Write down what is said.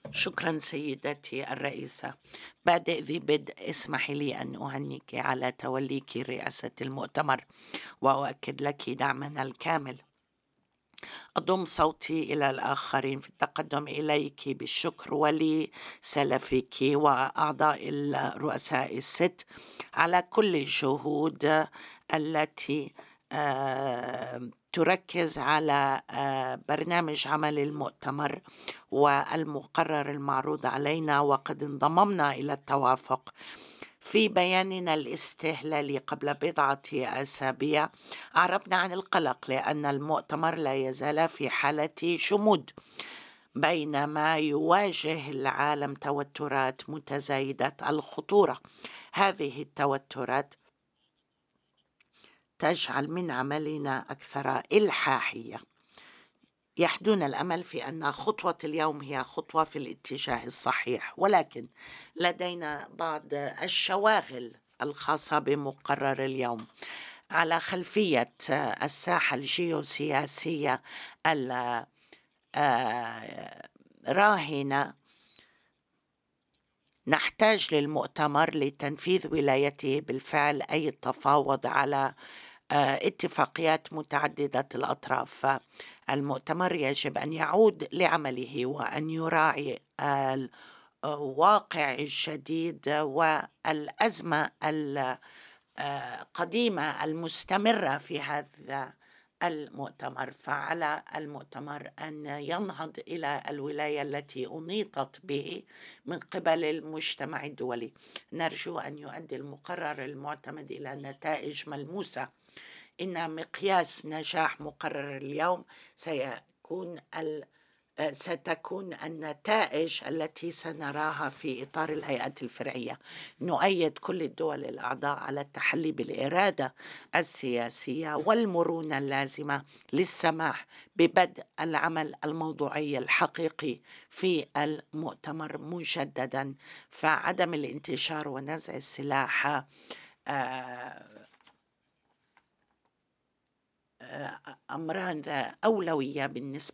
شكرا سيدتي الرئيسة. بادئ ذي بدء اسمحي لي أن أهنيك على توليك رئاسة المؤتمر وأؤكد لك دعمنا الكامل. أضم صوتي إلى الآخرين في التقدم إليك بالشكر ولسلفك وأعضاء الرؤساء الست على كل الجهود التي تركز على برنامج عمل المؤتمر والمقرر المعروض علينا، وقد انضممنا إلى التوافق في بياننا الاستهلالي قبل بضعة أسابيع. أعربنا عن القلق لأن المؤتمر لا يزال في حالة شمود بينما يواجه العالم توترات متزايدة الخطورة. هذه التوترات تجعل من عملنا أكثر إلحاحية. يحدون الأمل في أن خطوة اليوم هي خطوة في الاتجاه الصحيح، ولكن لدينا بعض الشواغل الخاصة بمقرر اليوم على خلفية الساحة الجيوسياسية الراهنة. نحتاج للمؤتمر لتنفيذ ولايته بالفعل، أي التفاوض على اتفاقيات متعددة الأطراف. المؤتمر يجب أن يعود لعمله وأن يراعي الواقع الجديد والأزمة القديمة المستمرة في هذا المؤتمر. فعلى المؤتمر أن ينهض إلى الولاية التي أنيطت به من قبل المجتمع الدولي. نرجو أن يؤدي المقرر المعتمد إلى نتائج ملموسة. إن مقياس نجاح مقرر اليوم ستكون النتائج التي سنراها في إطار الهيئة الفرعية. نؤيد كل الدول الأعضاء على التحلي بالإرادة السياسية والمرونة اللازمة للسماح ببدء العمل الموضوعي الحقيقي في المؤتمر مجددا. فعدم الانتشار ونزع السلاح أمران ذا أولوية بالنسبة